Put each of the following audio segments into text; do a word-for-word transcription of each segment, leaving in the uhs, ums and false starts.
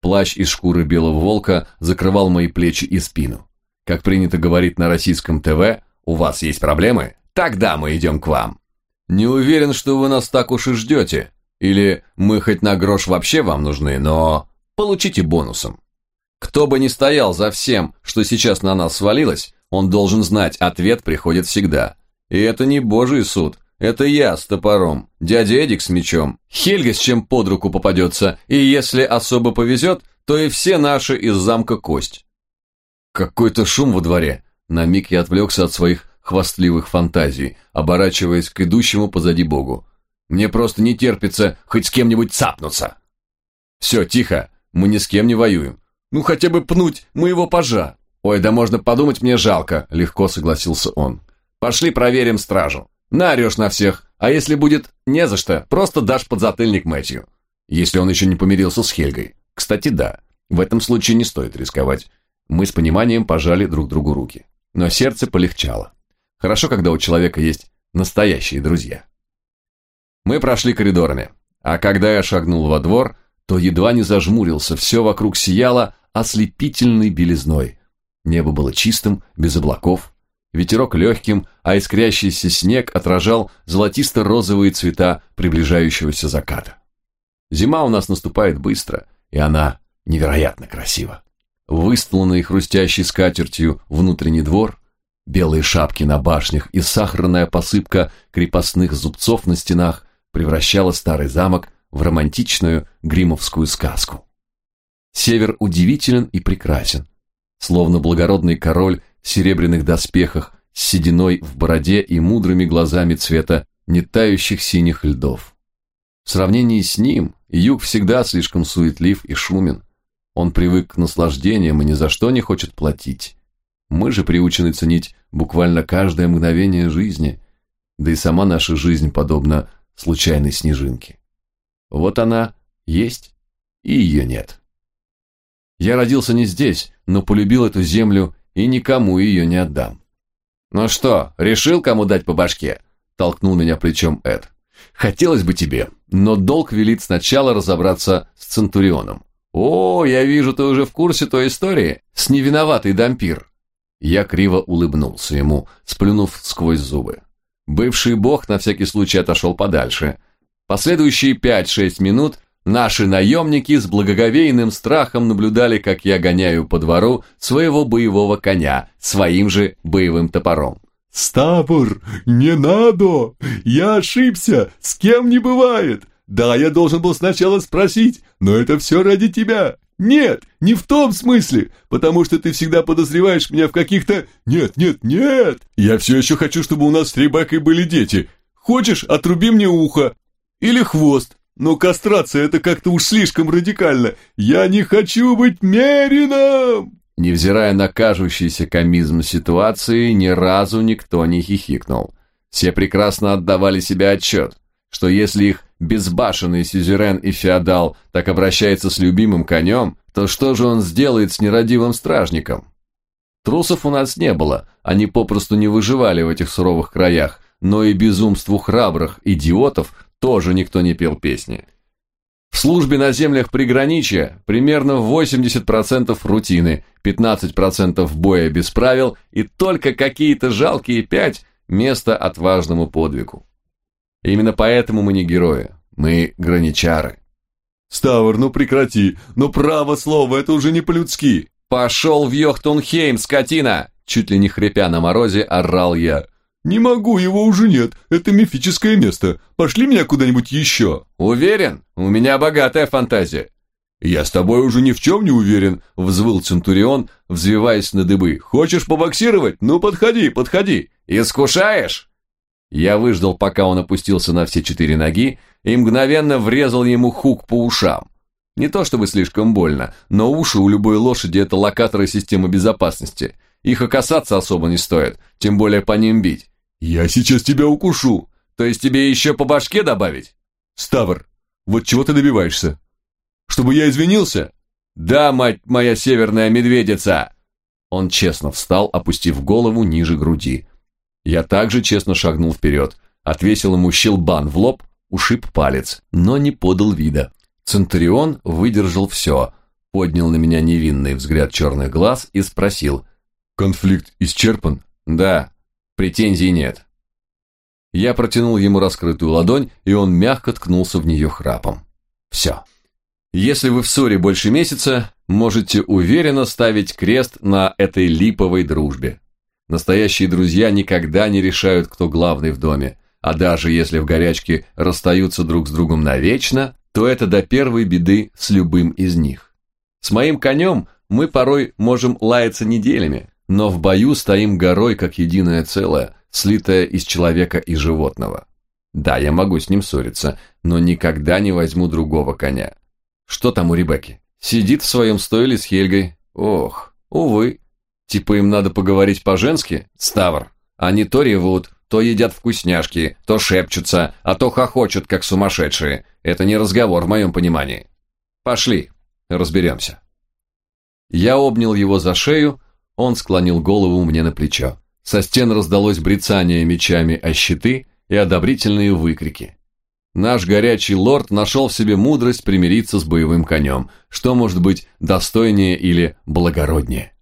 Плащ из шкуры белого волка закрывал мои плечи и спину. Как принято говорить на российском ТВ, у вас есть проблемы? Тогда мы идем к вам. Не уверен, что вы нас так уж и ждете. Или мы хоть на грош вообще вам нужны, но получите бонусом. Кто бы ни стоял за всем, что сейчас на нас свалилось, он должен знать, ответ приходит всегда. И это не божий суд, это я с топором, дядя Эдик с мечом, Хельга с чем под руку попадется, и если особо повезет, то и все наши из замка Кость. Какой-то шум во дворе. На миг я отвлекся от своих хвастливых фантазий, оборачиваясь к идущему позади богу. Мне просто не терпится хоть с кем-нибудь цапнуться. Все, тихо, мы ни с кем не воюем. Ну хотя бы пнуть моего пажа. Ой, да можно подумать, мне жалко, легко согласился он. Пошли проверим стражу. Наорешь на всех, а если будет не за что, просто дашь подзатыльник Мэтью. Если он еще не помирился с Хельгой. Кстати, да, в этом случае не стоит рисковать. Мы с пониманием пожали друг другу руки. Но сердце полегчало. Хорошо, когда у человека есть настоящие друзья. Мы прошли коридорами, а когда я шагнул во двор, то едва не зажмурился, все вокруг сияло ослепительной белизной. Небо было чистым, без облаков, ветерок легким, а искрящийся снег отражал золотисто-розовые цвета приближающегося заката. Зима у нас наступает быстро, и она невероятно красива. Выстланный хрустящей скатертью внутренний двор, белые шапки на башнях и сахарная посыпка крепостных зубцов на стенах превращала старый замок в романтичную гриммовскую сказку. Север удивителен и прекрасен, словно благородный король в серебряных доспехах с сединой в бороде и мудрыми глазами цвета нетающих синих льдов. В сравнении с ним юг всегда слишком суетлив и шумен. Он привык к наслаждениям и ни за что не хочет платить. Мы же приучены ценить буквально каждое мгновение жизни, да и сама наша жизнь подобна случайной снежинке. Вот она есть, и ее нет. Я родился не здесь, но полюбил эту землю и никому ее не отдам. «Ну что, решил, кому дать по башке?» – толкнул меня плечом Эд. «Хотелось бы тебе, но долг велит сначала разобраться с Центурионом». «О, я вижу, ты уже в курсе той истории с невиноватой Дампир». Я криво улыбнулся ему, сплюнув сквозь зубы. Бывший бог на всякий случай отошел подальше. Последующие пять-шесть минут наши наемники с благоговейным страхом наблюдали, как я гоняю по двору своего боевого коня своим же боевым топором. «Ставр, не надо! Я ошибся, с кем не бывает! Да, я должен был сначала спросить, но это все ради тебя! Нет, не в том смысле, потому что ты всегда подозреваешь меня в каких-то... Нет, нет, нет! Я все еще хочу, чтобы у нас с Ребеккой были дети. Хочешь, отруби мне ухо или хвост, но кастрация это как-то уж слишком радикально. Я не хочу быть Мерином!» Невзирая на кажущийся комизм ситуации, ни разу никто не хихикнул. Все прекрасно отдавали себе отчет, что если их безбашенный сюзерен и феодал так обращается с любимым конем, то что же он сделает с нерадивым стражником? Трусов у нас не было, они попросту не выживали в этих суровых краях, но и безумству храбрых идиотов тоже никто не пел песни. В службе на землях приграничья примерно восемьдесят процентов рутины, пятнадцать процентов боя без правил и только какие-то жалкие пять места отважному подвигу. Именно поэтому мы не герои, мы граничары. «Ставр, ну прекрати, ну право слово, это уже не по-людски!» «Пошел в Йохтунхейм, скотина!» Чуть ли не хрипя на морозе, орал я. «Не могу, его уже нет, это мифическое место, пошли меня куда-нибудь еще!» «Уверен? У меня богатая фантазия!» «Я с тобой уже ни в чем не уверен», — взвыл Центурион, взвиваясь на дыбы. «Хочешь побоксировать? Ну подходи, подходи!» «Искушаешь?» Я выждал, пока он опустился на все четыре ноги, и мгновенно врезал ему хук по ушам. Не то чтобы слишком больно, но уши у любой лошади – это локаторы системы безопасности. Их и касаться особо не стоит, тем более по ним бить. «Я сейчас тебя укушу!» «То есть тебе еще по башке добавить?» «Ставр, вот чего ты добиваешься? Чтобы я извинился?» «Да, мать моя северная медведица!» Он честно встал, опустив голову ниже груди. Я также честно шагнул вперед, отвесил ему щелбан в лоб, ушиб палец, но не подал вида. Центурион выдержал все, поднял на меня невинный взгляд черных глаз и спросил: «Конфликт исчерпан?» «Да, претензий нет». Я протянул ему раскрытую ладонь, и он мягко ткнулся в нее храпом. «Все. Если вы в ссоре больше месяца, можете уверенно ставить крест на этой липовой дружбе. Настоящие друзья никогда не решают, кто главный в доме, а даже если в горячке расстаются друг с другом навечно, то это до первой беды с любым из них. С моим конем мы порой можем лаяться неделями, но в бою стоим горой, как единое целое, слитое из человека и животного. Да, я могу с ним ссориться, но никогда не возьму другого коня. Что там у Ребекки? Сидит в своем стойле с Хельгой. Ох, увы. Типа им надо поговорить по-женски? Ставр. Они то ревут, то едят вкусняшки, то шепчутся, а то хохочут, как сумасшедшие. Это не разговор в моем понимании. Пошли, разберемся. Я обнял его за шею, он склонил голову мне на плечо. Со стен раздалось брецание мечами о щиты и одобрительные выкрики. Наш горячий лорд нашел в себе мудрость примириться с боевым конем, что может быть достойнее или благороднее.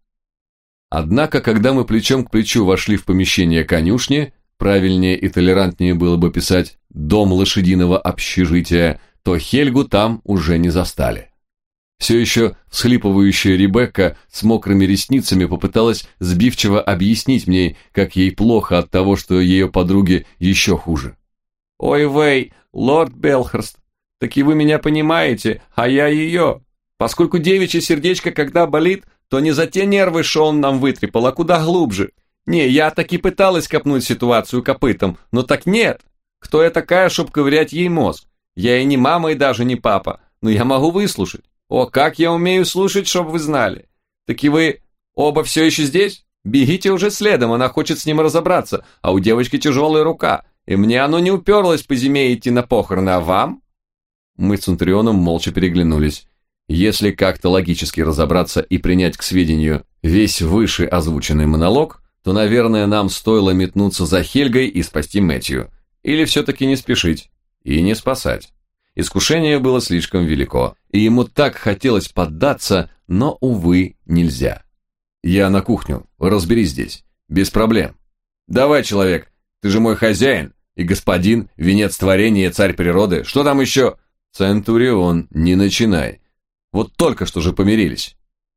Однако, когда мы плечом к плечу вошли в помещение конюшни, правильнее и толерантнее было бы писать «дом лошадиного общежития», то Хельгу там уже не застали. Все еще всхлипывающая Ребекка с мокрыми ресницами попыталась сбивчиво объяснить мне, как ей плохо от того, что ее подруге еще хуже. «Ой, вей, лорд Белхерст, так и вы меня понимаете, а я ее. Поскольку девичье сердечко, когда болит, то не за те нервы, что он нам вытрепал, а куда глубже. Не, я таки пыталась копнуть ситуацию копытом, но так нет. Кто я такая, чтоб ковырять ей мозг? Я и не мама, и даже не папа, но я могу выслушать. О, как я умею слушать, чтоб вы знали. Так и вы оба все еще здесь? Бегите уже следом, она хочет с ним разобраться, а у девочки тяжелая рука, и мне оно не уперлось по зиме идти на похороны, а вам?» Мы с Центурионом молча переглянулись. Если как-то логически разобраться и принять к сведению весь выше озвученный монолог, то, наверное, нам стоило метнуться за Хельгой и спасти Мэтью. Или все-таки не спешить и не спасать. Искушение было слишком велико, и ему так хотелось поддаться, но, увы, нельзя. «Я на кухню, разберись здесь, без проблем. Давай, человек, ты же мой хозяин, и господин, венец творения, царь природы, что там еще?» «Центурион, не начинай. Вот только что же помирились».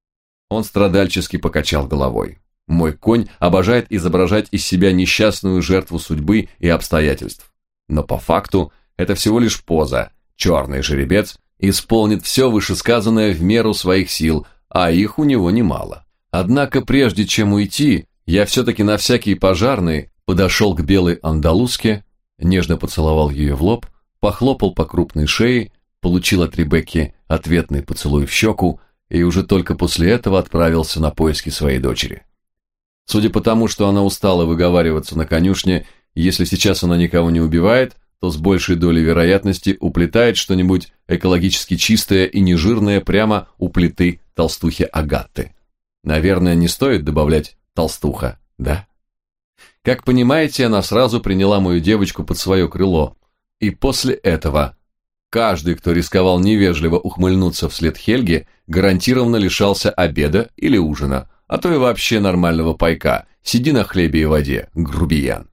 Он страдальчески покачал головой. Мой конь обожает изображать из себя несчастную жертву судьбы и обстоятельств. Но по факту это всего лишь поза. Черный жеребец исполнит все вышесказанное в меру своих сил, а их у него немало. Однако прежде чем уйти, я все-таки на всякий пожарный подошел к белой андалузке, нежно поцеловал ее в лоб, похлопал по крупной шее, получил от Ребекки ответный поцелуй в щеку и уже только после этого отправился на поиски своей дочери. Судя по тому, что она устала выговариваться на конюшне, если сейчас она никого не убивает, то с большей долей вероятности уплетает что-нибудь экологически чистое и нежирное прямо у плиты толстухи Агатты. Наверное, не стоит добавлять «толстуха», да? Как понимаете, она сразу приняла мою девочку под свое крыло, и после этого каждый, кто рисковал невежливо ухмыльнуться вслед Хельге, гарантированно лишался обеда или ужина, а то и вообще нормального пайка. Сиди на хлебе и воде, грубиян.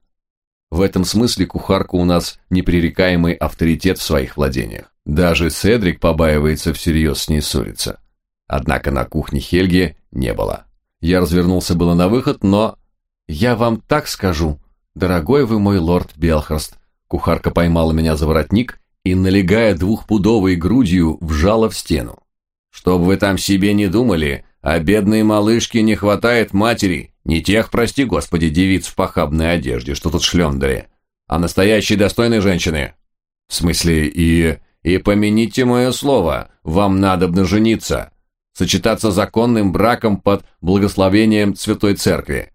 В этом смысле кухарка у нас непререкаемый авторитет в своих владениях. Даже Седрик побаивается всерьез с ней ссориться. Однако на кухне Хельги не было. Я развернулся было на выход, но... «Я вам так скажу, дорогой вы мой лорд Белхерст». Кухарка поймала меня за воротник и, налегая двухпудовой грудью, вжала в стену. «Чтоб вы там себе не думали, а бедной малышке не хватает матери, не тех, прости господи, девиц в похабной одежде, что тут шлендали, а настоящей достойной женщины. В смысле, и... и помяните мое слово, вам надобно жениться, сочетаться законным браком под благословением Святой Церкви.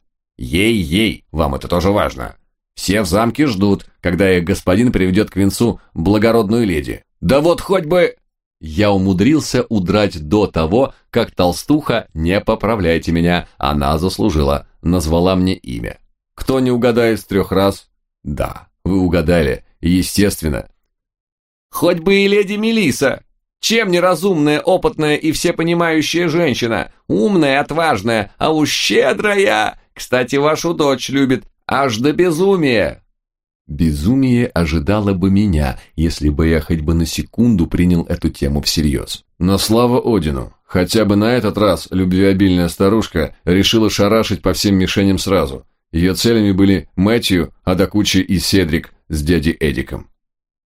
Ей-ей, вам это тоже важно. Все в замке ждут, когда их господин приведет к венцу благородную леди. Да вот хоть бы...» Я умудрился удрать до того, как толстуха, не поправляйте меня, она заслужила, назвала мне имя. Кто не угадает с трех раз? Да, вы угадали, естественно. «Хоть бы и леди Мелисса. Чем неразумная, опытная и всепонимающая женщина? Умная, отважная, а уж щедрая. Кстати, вашу дочь любит аж до безумия». Безумие ожидало бы меня, если бы я хоть бы на секунду принял эту тему всерьез. Но слава Одину, хотя бы на этот раз любвеобильная старушка решила шарашить по всем мишеням сразу. Ее целями были Мэтью, а до кучи и Седрик с дядей Эдиком.